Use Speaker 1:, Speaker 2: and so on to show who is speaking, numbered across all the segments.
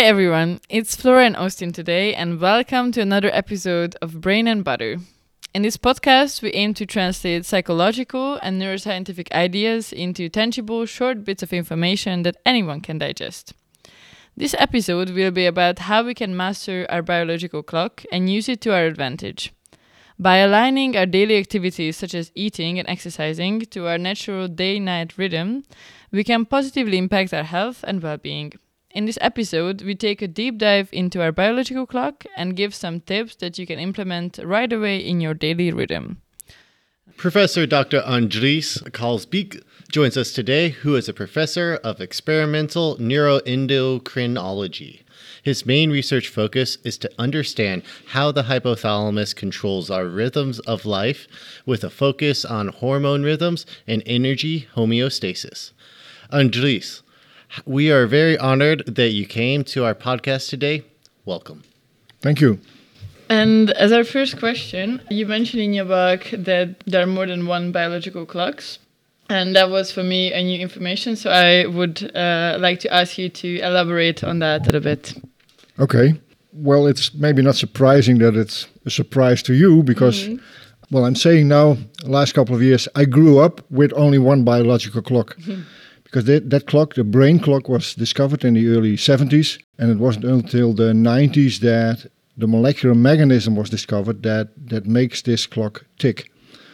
Speaker 1: everyone, it's Flora and Austin today, and welcome to another episode of Brain and Butter. In this podcast, we aim to translate psychological and neuroscientific ideas into tangible, short bits of information that anyone can digest. This episode will be about how we can master our biological clock and use it to our advantage. By aligning our daily activities such as eating and exercising to our natural day-night rhythm, we can positively impact our health and well-being. In this episode, we take a deep dive into our biological clock and give some tips that you can implement right away in your daily rhythm.
Speaker 2: Professor Dr. Andries Kalsbeek joins us today, who is a professor of experimental neuroendocrinology. His main research focus is to understand how the hypothalamus controls our rhythms of life, with a focus on hormone rhythms and energy homeostasis. Andries, we are very honored that you came to our podcast today. Welcome.
Speaker 3: Thank you.
Speaker 1: And as our first question, you mentioned in your book that there are more than one biological clocks. And that was, for me, a new information. So I would like to ask you to elaborate on that a little bit.
Speaker 3: Okay. Well, it's maybe not surprising that it's a surprise to you because, well, I'm saying now, the last couple of years, I grew up with only one biological clock. Because that clock, the brain clock, was discovered in the early 70s. And it wasn't until the 90s that the molecular mechanism was discovered that makes this clock tick.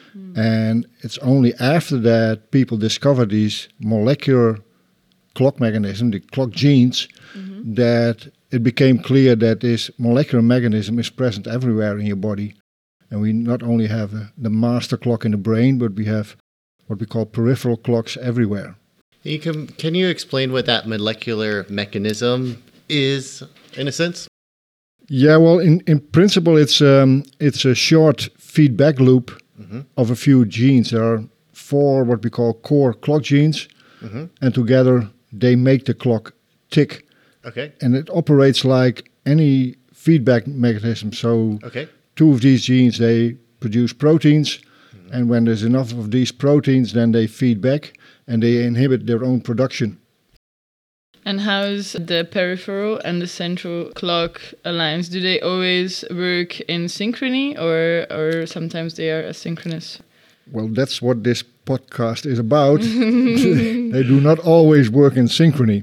Speaker 3: And it's only after that people discovered these molecular clock mechanism, the clock genes, that it became clear that this molecular mechanism is present everywhere in your body. And we not only have the master clock in the brain, but we have what we call peripheral clocks everywhere.
Speaker 2: Can you explain what that molecular mechanism is, in a sense?
Speaker 3: Yeah, well, in principle, it's a short feedback loop of a few genes. There are 4 what we call core clock genes, and together they make the clock tick.
Speaker 2: Okay.
Speaker 3: And it operates like any feedback mechanism. So 2 of these genes, they produce proteins, and when there's enough of these proteins, then they feed back and they inhibit their own production.
Speaker 1: And how's the peripheral and the central clock alliance? Do they always work in synchrony or sometimes they are asynchronous?
Speaker 3: Well, that's what this podcast is about. They do not always work in synchrony.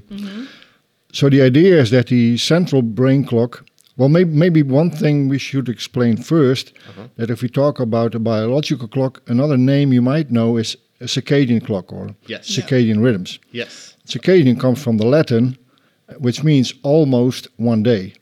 Speaker 3: So the idea is that the central brain clock, well, maybe one thing we should explain first, that if we talk about a biological clock, another name you might know is a circadian clock or circadian rhythms.
Speaker 2: Yes.
Speaker 3: Circadian comes from the Latin, which means almost one day.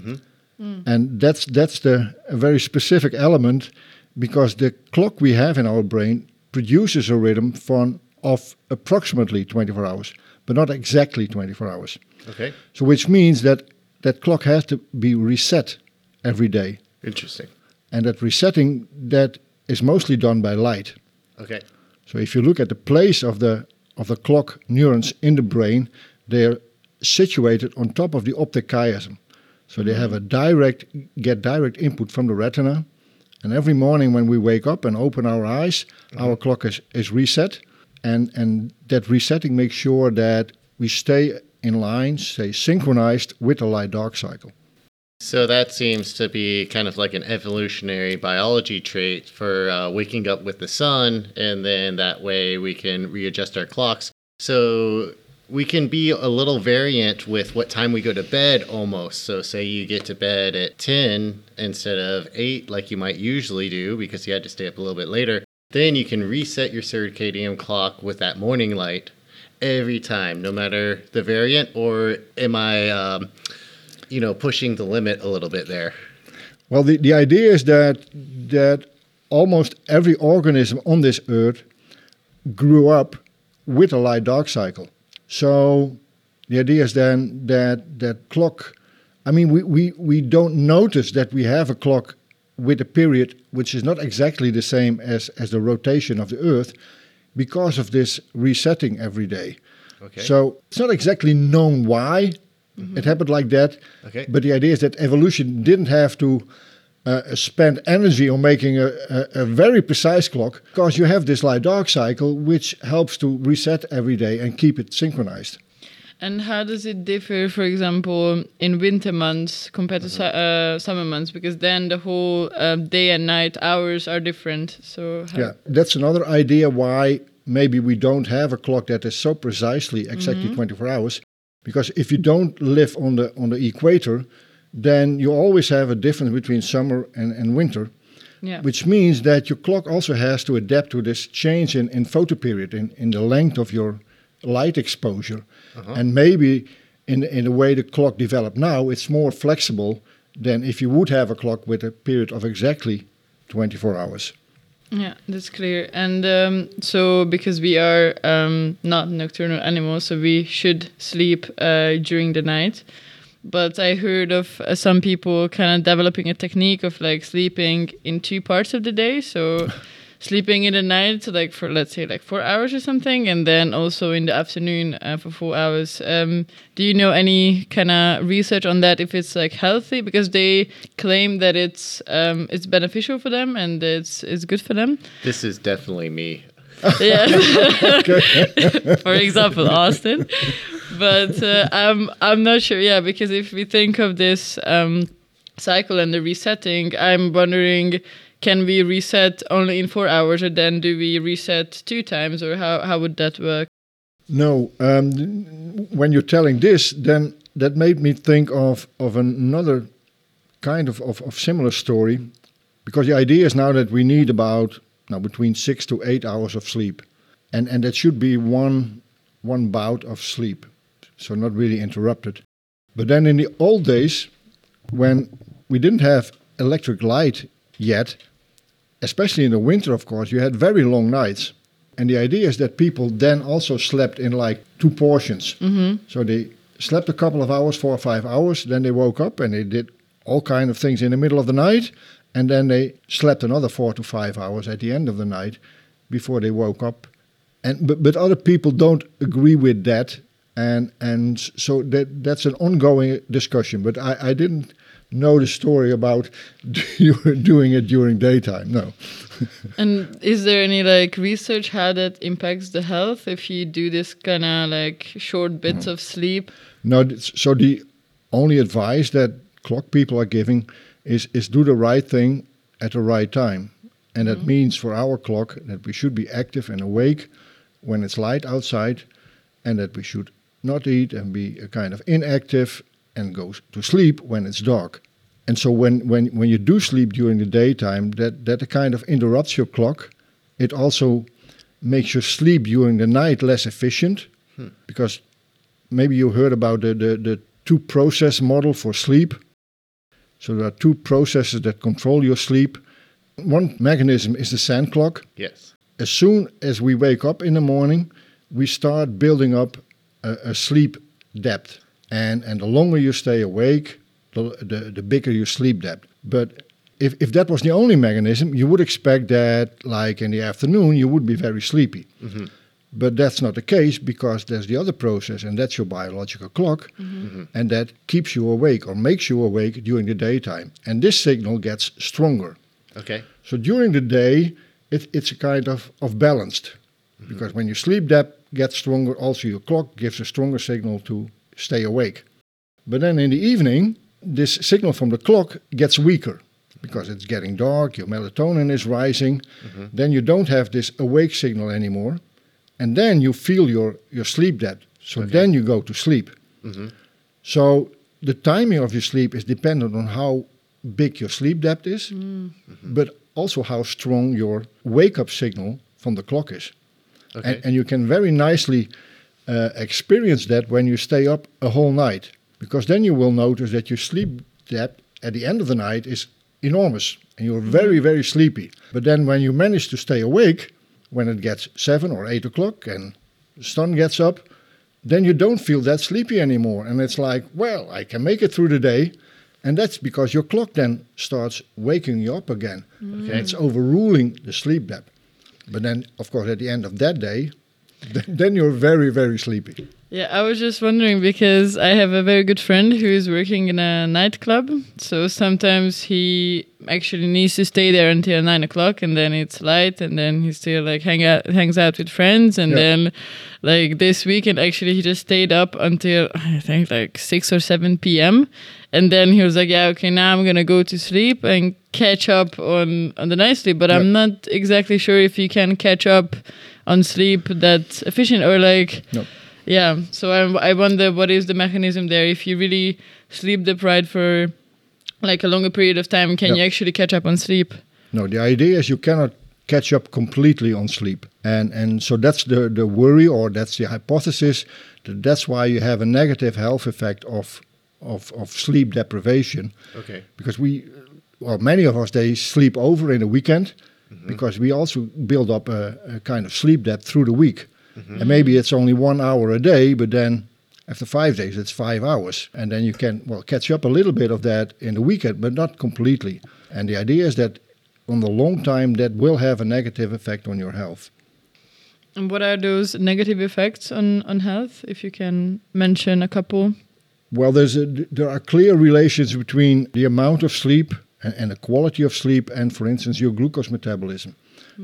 Speaker 3: And that's a very specific element because the clock we have in our brain produces a rhythm of approximately 24 hours, but not exactly 24 hours.
Speaker 2: Okay.
Speaker 3: So which means that clock has to be reset every day.
Speaker 2: Interesting.
Speaker 3: And that resetting, that is mostly done by light.
Speaker 2: Okay.
Speaker 3: So if you look at the place of the clock neurons in the brain, they are situated on top of the optic chiasm. So they have direct input from the retina. And every morning when we wake up and open our eyes, our clock is reset. And that resetting makes sure that we stay in line, stay synchronized with the light-dark cycle.
Speaker 2: So that seems to be kind of like an evolutionary biology trait for waking up with the sun, and then that way we can readjust our clocks. So we can be a little variant with what time we go to bed almost. So say you get to bed at 10 instead of 8 like you might usually do because you had to stay up a little bit later. Then you can reset your circadian clock with that morning light every time, no matter the variant, or am I... pushing the limit a little bit there?
Speaker 3: Well, the idea is that almost every organism on this earth grew up with a light-dark cycle. So the idea is then that clock, I mean, we don't notice that we have a clock with a period which is not exactly the same as the rotation of the earth because of this resetting every day.
Speaker 2: Okay.
Speaker 3: So it's not exactly known why it happened like that.
Speaker 2: Okay.
Speaker 3: But the idea is that evolution didn't have to spend energy on making a very precise clock because you have this light-dark cycle which helps to reset every day and keep it synchronized.
Speaker 1: And how does it differ, for example, in winter months compared to summer months? Because then the whole day and night hours are different. So
Speaker 3: Yeah, that's another idea why maybe we don't have a clock that is so precisely exactly 24 hours. Because if you don't live on the equator, then you always have a difference between summer and winter.
Speaker 1: Yeah.
Speaker 3: Which means that your clock also has to adapt to this change in photoperiod, in the length of your light exposure. And maybe in the way the clock developed now, it's more flexible than if you would have a clock with a period of exactly 24 hours.
Speaker 1: Yeah, that's clear. And so because we are not nocturnal animals, so we should sleep during the night. But I heard of some people kind of developing a technique of like sleeping in 2 parts of the day. So sleeping in the night, like for let's say like 4 hours or something, and then also in the afternoon for 4 hours. Do you know any kind of research on that? If it's like healthy, because they claim that it's beneficial for them and it's good for them.
Speaker 2: This is definitely me.
Speaker 1: Yeah. For example, Austin. But I'm not sure. Yeah, because if we think of this cycle and the resetting, I'm wondering, can we reset only in 4 hours, or then do we reset 2 times, or how would that work?
Speaker 3: No, when you're telling this, then that made me think of another kind of similar story, because the idea is now that we need about between 6 to 8 hours of sleep, and that should be one bout of sleep, so not really interrupted. But then in the old days, when we didn't have electric light yet, especially in the winter, of course, you had very long nights. And the idea is that people then also slept in like 2 portions. So they slept a couple of hours, 4 or 5 hours, then they woke up and they did all kind of things in the middle of the night, and then they slept another 4 to 5 hours at the end of the night before they woke up. But other people don't agree with that, and so that's an ongoing discussion. But I didn't know the story about doing it during daytime. No.
Speaker 1: And is there any like research how that impacts the health if you do this kind of like short bits of sleep?
Speaker 3: No. So the only advice that clock people are giving is do the right thing at the right time, and that means for our clock that we should be active and awake when it's light outside, and that we should not eat and be a kind of inactive and go to sleep when it's dark. And so when you do sleep during the daytime, that kind of interrupts your clock. It also makes your sleep during the night less efficient, because maybe you heard about the 2-process model for sleep. So there are 2 processes that control your sleep. One mechanism is the sand clock.
Speaker 2: Yes.
Speaker 3: As soon as we wake up in the morning, we start building up a sleep depth. And the longer you stay awake, the bigger your sleep depth. But if that was the only mechanism, you would expect that, like in the afternoon, you would be very sleepy. But that's not the case, because there's the other process, and that's your biological clock, and that keeps you awake or makes you awake during the daytime. And this signal gets stronger.
Speaker 2: Okay.
Speaker 3: So during the day, it's a kind of balanced, because when your sleep depth gets stronger, also your clock gives a stronger signal to stay awake. But then in the evening, this signal from the clock gets weaker, because it's getting dark, your melatonin is rising, then you don't have this awake signal anymore, and then you feel your sleep depth. So then you go to sleep. So the timing of your sleep is dependent on how big your sleep depth is, but also how strong your wake-up signal from the clock is.
Speaker 2: Okay.
Speaker 3: And you can very nicely experience that when you stay up a whole night, because then you will notice that your sleep depth at the end of the night is enormous, and you're very, very sleepy. But then when you manage to stay awake, when it gets 7 or 8 o'clock and the sun gets up, then you don't feel that sleepy anymore. And it's like, well, I can make it through the day. And that's because your clock then starts waking you up again. Okay. It's overruling the sleep depth. But then, of course, at the end of that day, then you're very, very sleepy.
Speaker 1: Yeah, I was just wondering because I have a very good friend who is working in a nightclub. So sometimes he actually needs to stay there until 9 o'clock, and then it's light, and then he still like hangs out with friends, and then like this weekend actually he just stayed up until I think like 6 or 7 p.m. And then he was like, yeah, okay, now I'm gonna go to sleep and catch up on the night sleep. But I'm not exactly sure if you can catch up on sleep that efficient or like.
Speaker 3: No.
Speaker 1: Yeah, so I wonder what is the mechanism there. If you really sleep deprived for like a longer period of time, can you actually catch up on sleep?
Speaker 3: No, the idea is you cannot catch up completely on sleep. And so that's the worry, or that's the hypothesis. That's why you have a negative health effect of sleep deprivation.
Speaker 2: Okay.
Speaker 3: Because many of us, they sleep over in the weekend because we also build up a kind of sleep debt through the week. And maybe it's only 1 hour a day, but then after 5 days, it's 5 hours. And then you can, catch up a little bit of that in the weekend, but not completely. And the idea is that on the long time, that will have a negative effect on your health.
Speaker 1: And what are those negative effects on health, if you can mention a couple?
Speaker 3: Well, there are clear relations between the amount of sleep and the quality of sleep and, for instance, your glucose metabolism.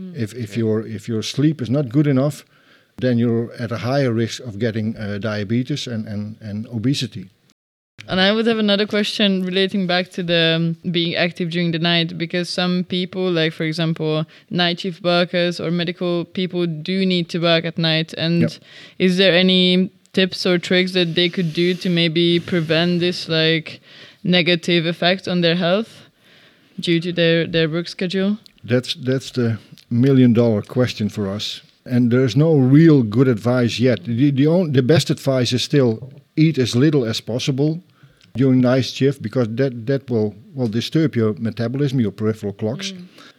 Speaker 3: If your sleep is not good enough, then you're at a higher risk of getting diabetes and obesity.
Speaker 1: And I would have another question relating back to the being active during the night, because some people, like for example, night shift workers or medical people do need to work at night. And is there any tips or tricks that they could do to maybe prevent this like negative effect on their health due to their work schedule?
Speaker 3: That's the $1 million question for us. And there's no real good advice yet. The best advice is still eat as little as possible during night shift, because that will disturb your metabolism, your peripheral clocks.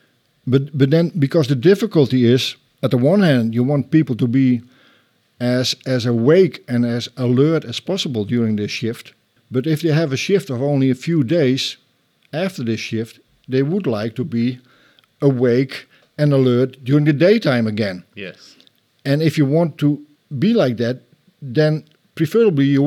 Speaker 3: But then, because the difficulty is, at the one hand, you want people to be as awake and as alert as possible during this shift. But if they have a shift of only a few days after this shift, they would like to be awake and alert during the daytime again.
Speaker 2: Yes.
Speaker 3: And if you want to be like that, then preferably you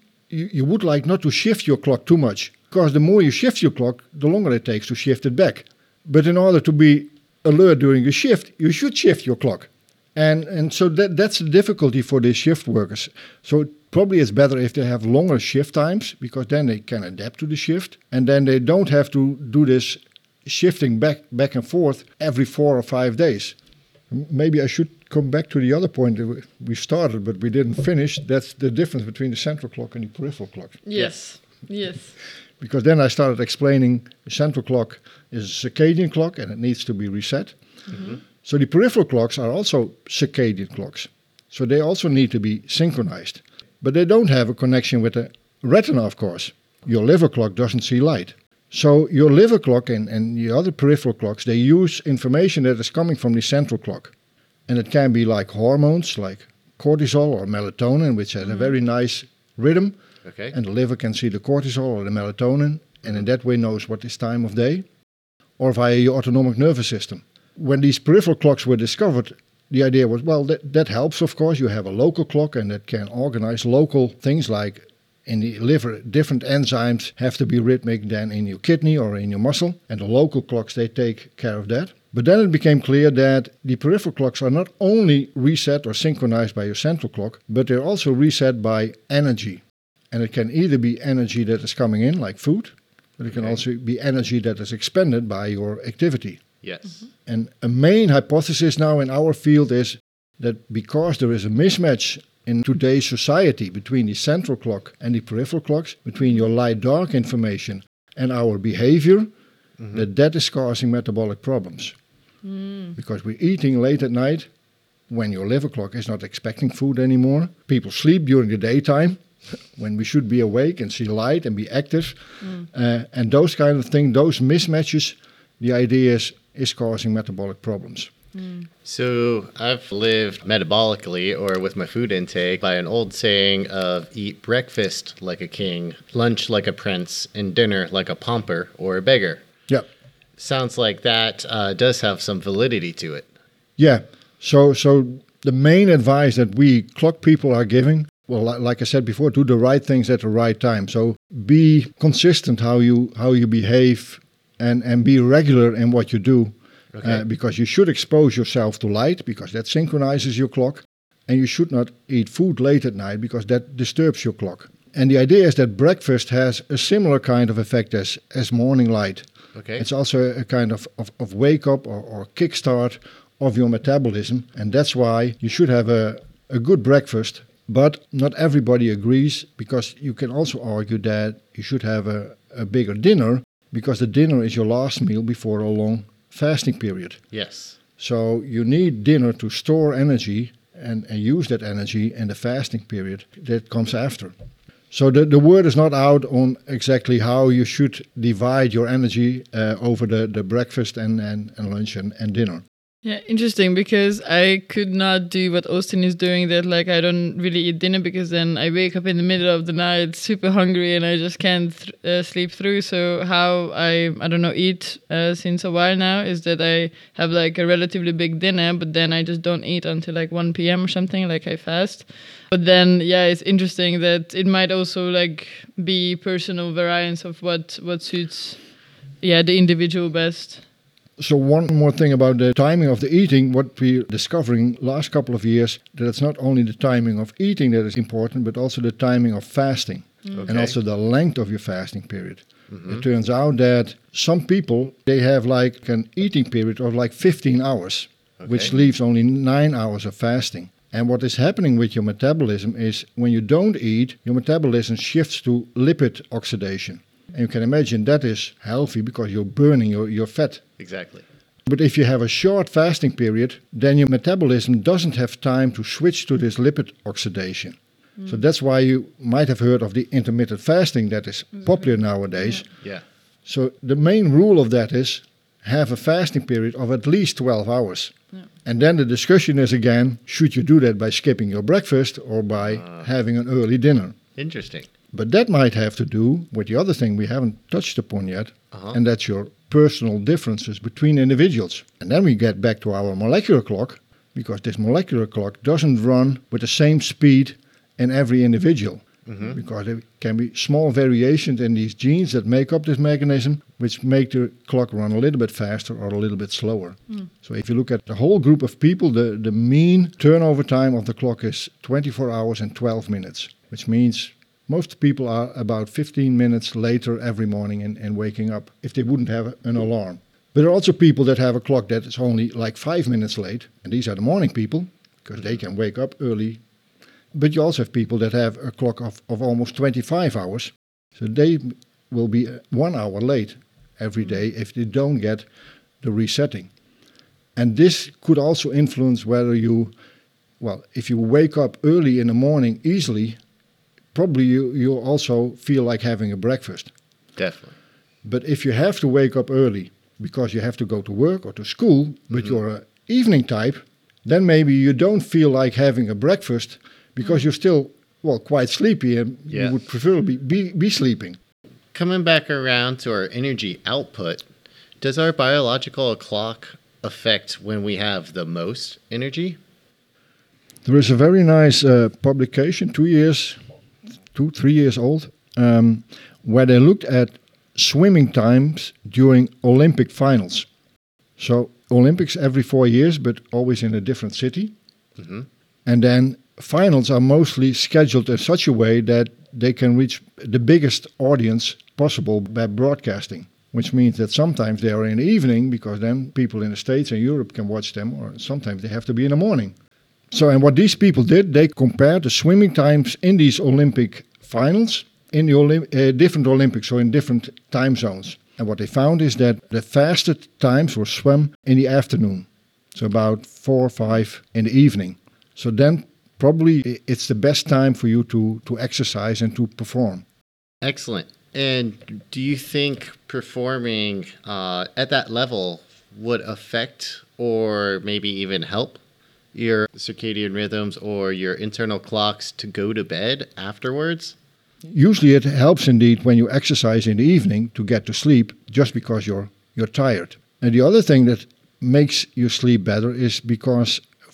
Speaker 3: would like not to shift your clock too much, because the more you shift your clock, the longer it takes to shift it back. But in order to be alert during a shift, you should shift your clock. And so that's the difficulty for these shift workers. So probably it's better if they have longer shift times, because then they can adapt to the shift, and then they don't have to do this shifting back and forth every 4 or 5 days. Maybe I should come back to the other point that we started, but we didn't finish. That's the difference between the central clock and the peripheral clock.
Speaker 1: Yes.
Speaker 3: Because then I started explaining the central clock is a circadian clock and it needs to be reset. So the peripheral clocks are also circadian clocks. So they also need to be synchronized. But they don't have a connection with the retina, of course. Your liver clock doesn't see light. So your liver clock and the other peripheral clocks, they use information that is coming from the central clock. And it can be like hormones, like cortisol or melatonin, which has a very nice rhythm.
Speaker 2: Okay.
Speaker 3: And the liver can see the cortisol or the melatonin, and in that way knows what is time of day, or via your autonomic nervous system. When these peripheral clocks were discovered, the idea was, that helps, of course. You have a local clock, and that can organize local things like in the liver, different enzymes have to be rhythmic than in your kidney or in your muscle, and the local clocks, they take care of that. But then it became clear that the peripheral clocks are not only reset or synchronized by your central clock, but they're also reset by energy. And it can either be energy that is coming in, like food, but it can also be energy that is expended by your activity.
Speaker 2: Yes.
Speaker 3: And a main hypothesis now in our field is that because there is a mismatch in today's society between the central clock and the peripheral clocks, between your light-dark information and our behavior, that is causing metabolic problems. Because we're eating late at night when your liver clock is not expecting food anymore. People sleep during the daytime when we should be awake and see light and be active. And those kind of things, those mismatches, the idea is causing metabolic problems.
Speaker 2: So I've lived metabolically or with my food intake by an old saying of eat breakfast like a king, lunch like a prince, and dinner like a pauper or a beggar.
Speaker 3: Yeah.
Speaker 2: Sounds like that does have some validity to it.
Speaker 3: Yeah. So The main advice that we clock people are giving, well, like I said before, do the right things at the right time. So be consistent how you behave and be regular in what you do.
Speaker 2: Okay.
Speaker 3: Because you should expose yourself to light, because that synchronizes your clock. And you should not eat food late at night, because that disturbs your clock. And the idea is that breakfast has a similar kind of effect as morning light.
Speaker 2: Okay.
Speaker 3: It's also a kind of wake up or kickstart of your metabolism. And that's why you should have a good breakfast. But not everybody agrees, because you can also argue that you should have a bigger dinner, because the dinner is your last meal before a long fasting period.
Speaker 2: Yes.
Speaker 3: So you need dinner to store energy and use that energy in the fasting period that comes after. So the word is not out on exactly how you should divide your energy over the breakfast and lunch and dinner.
Speaker 1: Yeah, interesting, because I could not do what Austin is doing, that like I don't really eat dinner, because then I wake up in the middle of the night super hungry and I just can't sleep through. So how I don't know, eat since a while now is that I have like a relatively big dinner, but then I just don't eat until like 1 p.m. or something, like I fast. But then, yeah, it's interesting that it might also like be personal variance of what suits, the individual best.
Speaker 3: So one more thing about the timing of the eating, what we're discovering last couple of years, that it's not only the timing of eating that is important, but also the timing of fasting.
Speaker 2: Okay.
Speaker 3: And also the length of your fasting period. It turns out that some people, they have like an eating period of like 15 hours, which leaves only 9 hours of fasting. And what is happening with your metabolism is when you don't eat, your metabolism shifts to lipid oxidation. And you can imagine that is healthy, because you're burning your fat.
Speaker 2: Exactly.
Speaker 3: But if you have a short fasting period, then your metabolism doesn't have time to switch to this lipid oxidation. So that's why you might have heard of the intermittent fasting that is popular nowadays.
Speaker 2: Yeah.
Speaker 3: So the main rule of that is have a fasting period of at least 12 hours. And then the discussion is again, should you do that by skipping your breakfast or by having an early dinner?
Speaker 2: Interesting.
Speaker 3: But that might have to do with the other thing we haven't touched upon yet, and that's your personal differences between individuals. And then we get back to our molecular clock, because this molecular clock doesn't run with the same speed in every individual, because there can be small variations in these genes that make up this mechanism, which make the clock run a little bit faster or a little bit slower. So if you look at the whole group of people, the mean turnover time of the clock is 24 hours and 12 minutes, which means most people are about 15 minutes later every morning in waking up if they wouldn't have an alarm. But there are also people that have a clock that is only like 5 minutes late, and these are the morning people, because they can wake up early. But you also have people that have a clock of almost 25 hours, so they will be 1 hour late every day if they don't get the resetting. And this could also influence whether if you wake up early in the morning easily, probably you also feel like having a breakfast.
Speaker 2: Definitely.
Speaker 3: But if you have to wake up early because you have to go to work or to school, but you're an evening type, then maybe you don't feel like having a breakfast because you're still, quite sleepy and you would preferably be sleeping.
Speaker 2: Coming back around to our energy output, does our biological clock affect when we have the most energy?
Speaker 3: There is a very nice publication, 3 years old, where they looked at swimming times during Olympic finals. So Olympics every 4 years, but always in a different city. And then finals are mostly scheduled in such a way that they can reach the biggest audience possible by broadcasting, which means that sometimes they are in the evening, because then people in the States and Europe can watch them, or sometimes they have to be in the morning. So, and what these people did, they compared the swimming times in these Olympic finals in the different Olympics, so in different time zones. And what they found is that the fastest times were swum in the afternoon, so about 4 or 5 in the evening. So then probably it's the best time for you to exercise and to perform.
Speaker 2: Excellent. And do you think performing at that level would affect or maybe even help your circadian rhythms or your internal clocks to go to bed afterwards?
Speaker 3: Usually it helps indeed when you exercise in the evening to get to sleep, just because you're tired. And the other thing that makes you sleep better is because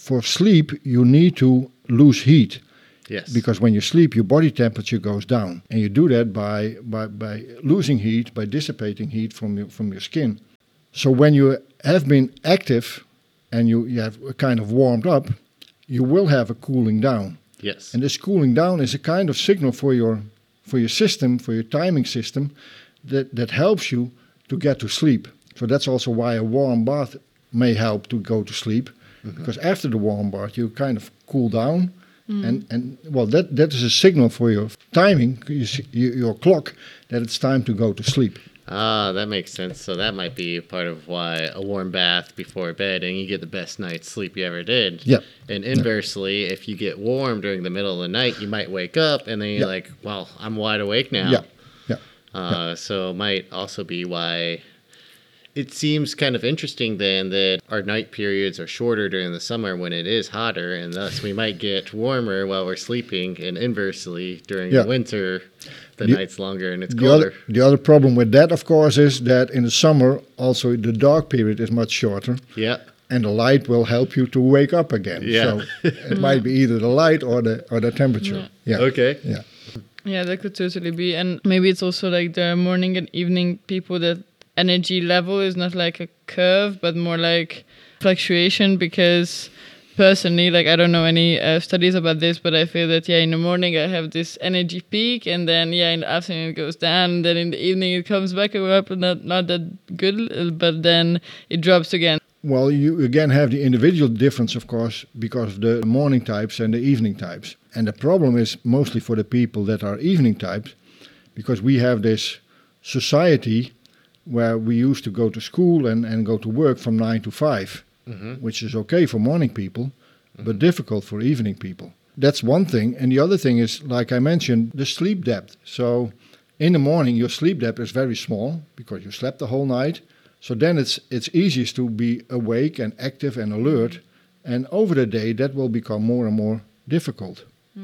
Speaker 3: for sleep, you need to lose heat.
Speaker 2: Yes.
Speaker 3: Because when you sleep, your body temperature goes down. And you do that by losing heat, by dissipating heat from your skin. So when you have been active and you have kind of warmed up, you will have a cooling down.
Speaker 2: Yes.
Speaker 3: And this cooling down is a kind of signal for your system, for your timing system, that helps you to get to sleep. So that's also why a warm bath may help to go to sleep. Because after the warm bath, you kind of cool down. And well, that is a signal for your timing, your clock, that it's time to go to sleep.
Speaker 2: Ah, that makes sense. So that might be part of why a warm bath before bed and you get the best night's sleep you ever did.
Speaker 3: Yeah.
Speaker 2: And inversely, if you get warm during the middle of the night, you might wake up and then you're like, well, I'm wide awake now.
Speaker 3: Yeah.
Speaker 2: So it might also be why it seems kind of interesting then that our night periods are shorter during the summer when it is hotter, and thus we might get warmer while we're sleeping, and inversely during the winter, the night's longer and it's colder.
Speaker 3: The other problem with that, of course, is that in the summer, also the dark period is much shorter.
Speaker 2: Yeah.
Speaker 3: And the light will help you to wake up again.
Speaker 2: Yeah.
Speaker 3: So it might be either the light or the temperature. Yeah.
Speaker 2: Okay.
Speaker 3: Yeah.
Speaker 1: Yeah, that could totally be. And maybe it's also like the morning and evening people that energy level is not like a curve, but more like fluctuation, because personally, like I don't know any studies about this, but I feel that in the morning I have this energy peak, and then in the afternoon it goes down, and then in the evening it comes back up, and not that good, but then it drops again.
Speaker 3: Well, you again have the individual difference, of course, because of the morning types and the evening types. And the problem is mostly for the people that are evening types, because we have this society where we used to go to school and go to work from 9 to 5, which is okay for morning people, but difficult for evening people. That's one thing. And the other thing is, like I mentioned, the sleep depth. So in the morning, your sleep depth is very small because you slept the whole night. So then it's easiest to be awake and active and alert. And over the day, that will become more and more difficult.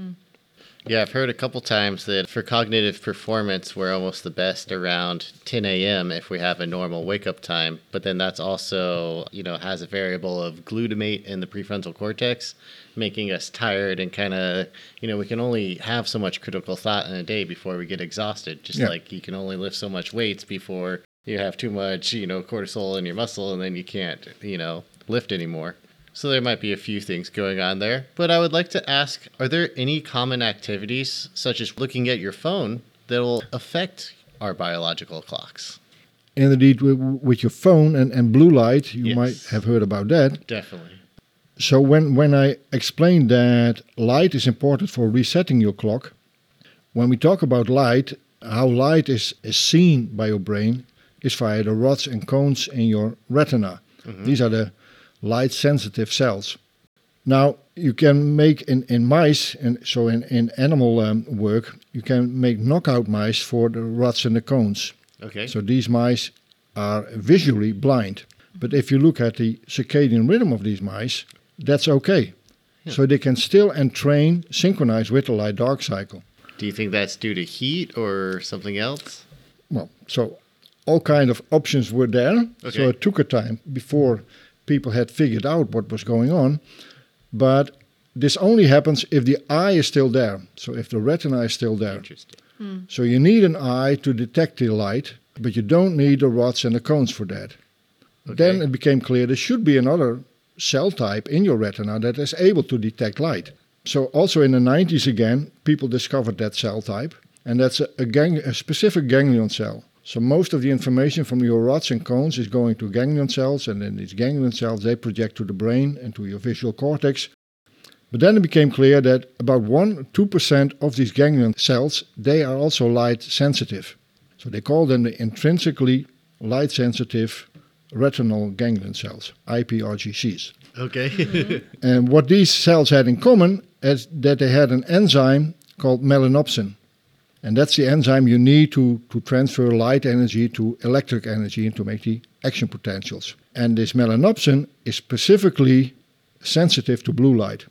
Speaker 2: Yeah, I've heard a couple times that for cognitive performance, we're almost the best around 10 a.m. if we have a normal wake-up time. But then that's also, has a variable of glutamate in the prefrontal cortex, making us tired and kind of, we can only have so much critical thought in a day before we get exhausted. Just like you can only lift so much weights before you have too much, cortisol in your muscle, and then you can't, lift anymore. So there might be a few things going on there. But I would like to ask, are there any common activities, such as looking at your phone, that will affect our biological clocks?
Speaker 3: And indeed, with your phone and blue light, you might have heard about that.
Speaker 2: Definitely.
Speaker 3: So when I explained that light is important for resetting your clock, when we talk about light, how light is seen by your brain is via the rods and cones in your retina. These are the light-sensitive cells. Now, you can make in mice, and so in animal work, you can make knockout mice for the rods and the cones.
Speaker 2: Okay.
Speaker 3: So these mice are visually blind. But if you look at the circadian rhythm of these mice, that's okay. Yeah. So they can still entrain, synchronize with the light-dark cycle.
Speaker 2: Do you think that's due to heat or something else?
Speaker 3: Well, so all kind of options were there. Okay. So it took a time before people had figured out what was going on. But this only happens if the eye is still there. So if the retina is still there.
Speaker 2: Interesting.
Speaker 3: So you need an eye to detect the light, but you don't need the rods and the cones for that. Okay. Then it became clear there should be another cell type in your retina that is able to detect light. So also in the 90s again, people discovered that cell type, and that's a specific ganglion cell. So most of the information from your rods and cones is going to ganglion cells, and then these ganglion cells, they project to the brain and to your visual cortex. But then it became clear that about 1-2% of these ganglion cells, they are also light sensitive. So they call them the intrinsically light sensitive retinal ganglion cells, IPRGCs.
Speaker 2: Okay.
Speaker 3: And what these cells had in common is that they had an enzyme called melanopsin. And that's the enzyme you need to transfer light energy to electric energy and to make the action potentials. And this melanopsin is specifically sensitive to blue light.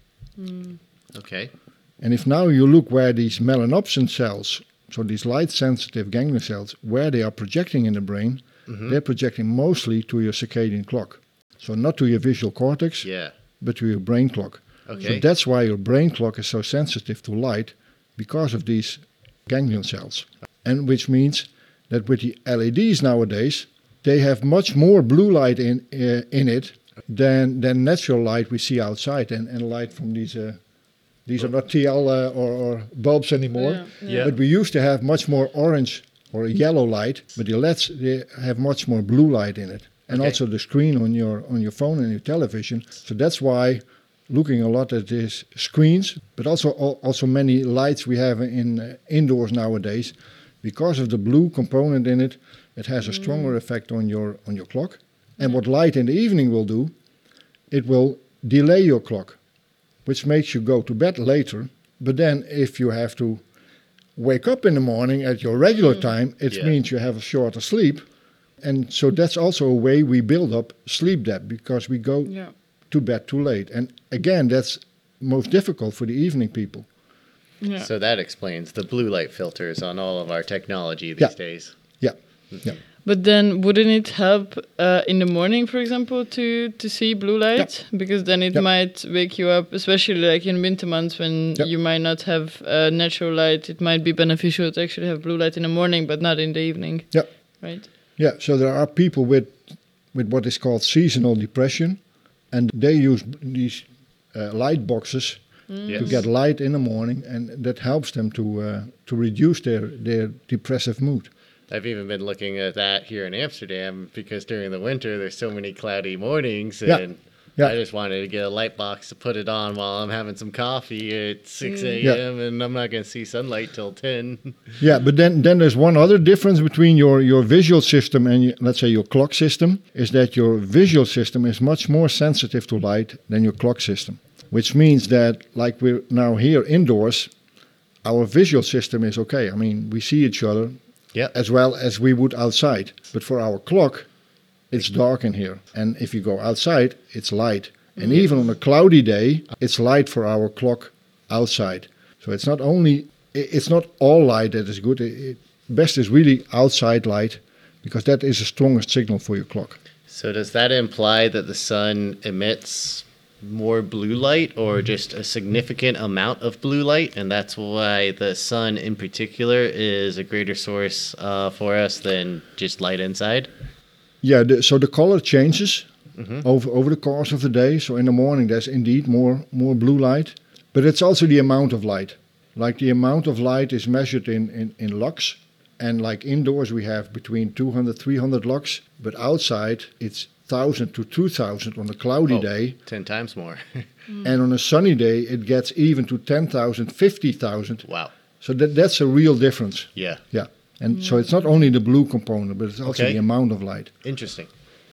Speaker 2: Okay.
Speaker 3: And if now you look where these melanopsin cells, so these light-sensitive ganglion cells, where they are projecting in the brain, they're projecting mostly to your circadian clock. So not to your visual cortex, but to your brain clock.
Speaker 2: Okay.
Speaker 3: So that's why your brain clock is so sensitive to light, because of these ganglion cells. And which means that with the LEDs nowadays, they have much more blue light in it than natural light we see outside, and light from these are not TL or bulbs anymore.
Speaker 2: Yeah.
Speaker 3: But we used to have much more orange or yellow light, but the LEDs, they have much more blue light in it. And
Speaker 2: Okay.
Speaker 3: also the screen on your phone and your television. So that's why looking a lot at these screens, but also many lights we have in indoors nowadays, because of the blue component in it, it has a stronger effect on your clock. And what light in the evening will do, it will delay your clock, which makes you go to bed later. But then if you have to wake up in the morning at your regular time, it
Speaker 2: Yeah.
Speaker 3: means you have a shorter sleep. And so that's also a way we build up sleep debt, because we go
Speaker 1: Yeah.
Speaker 3: to bed too late. And again, that's most difficult for the evening people.
Speaker 1: Yeah.
Speaker 2: So that explains the blue light filters on all of our technology these
Speaker 3: Yeah.
Speaker 2: days.
Speaker 3: Yeah, yeah.
Speaker 1: But then wouldn't it help in the morning, for example, to see blue light? Because then it
Speaker 3: Yep.
Speaker 1: might wake you up, especially like in winter months when
Speaker 3: Yep.
Speaker 1: you might not have natural light. It might be beneficial to actually have blue light in the morning, but not in the evening.
Speaker 3: Yep.
Speaker 1: Right?
Speaker 3: Yeah, so there are people with what is called seasonal depression, and they use these light boxes
Speaker 2: Yes.
Speaker 3: to get light in the morning, and that helps them to reduce their depressive mood.
Speaker 2: I've even been looking at that here in Amsterdam, because during the winter there's so many cloudy mornings,
Speaker 3: Yeah.
Speaker 2: and
Speaker 3: Yeah.
Speaker 2: I just wanted to get a light box to put it on while I'm having some coffee at 6 a.m.
Speaker 3: Yeah.
Speaker 2: and I'm not going to see sunlight till 10.
Speaker 3: Yeah, but then there's one other difference between your visual system and let's say your clock system, is that your visual system is much more sensitive to light than your clock system. Which means that, like we're now here indoors, our visual system is okay. I mean, we see each other
Speaker 2: Yep.
Speaker 3: as well as we would outside. But for our clock, it's dark in here. And if you go outside, it's light. And even on a cloudy day, it's light for our clock outside. So it's not all light that is good. Best is really outside light, because that is the strongest signal for your clock.
Speaker 2: So does that imply that the sun emits more blue light, or just a significant amount of blue light, and that's why the sun in particular is a greater source for us than just light inside?
Speaker 3: Yeah, so the color changes over the course of the day. So in the morning, there's indeed more blue light, but it's also the amount of light. Like the amount of light is measured in lux, and like indoors we have between 200, 300 lux, but outside it's 1,000 to 2,000 on a cloudy day,
Speaker 2: 10 times more.
Speaker 3: and on a sunny day it gets even to 10,000, 50,000.
Speaker 2: Wow.
Speaker 3: So that's a real difference.
Speaker 2: Yeah.
Speaker 3: Yeah, and so it's not only the blue component, but it's also
Speaker 2: Okay.
Speaker 3: the amount of light.
Speaker 2: Interesting.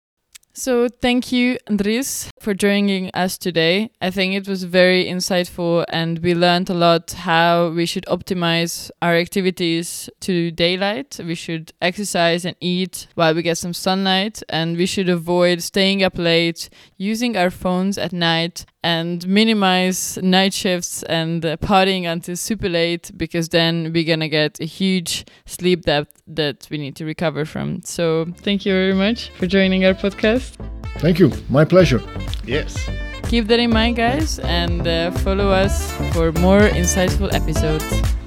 Speaker 1: So thank you, Andries, for joining us today. I think it was very insightful, and we learned a lot how we should optimize our activities to daylight. We should exercise and eat while we get some sunlight, and we should avoid staying up late, using our phones at night, and minimize night shifts and partying until super late, because then we're gonna get a huge sleep debt that we need to recover from. So thank you very much for joining our podcast.
Speaker 3: Thank you, my pleasure.
Speaker 2: Yes.
Speaker 1: Keep that in mind, guys, and follow us for more insightful episodes.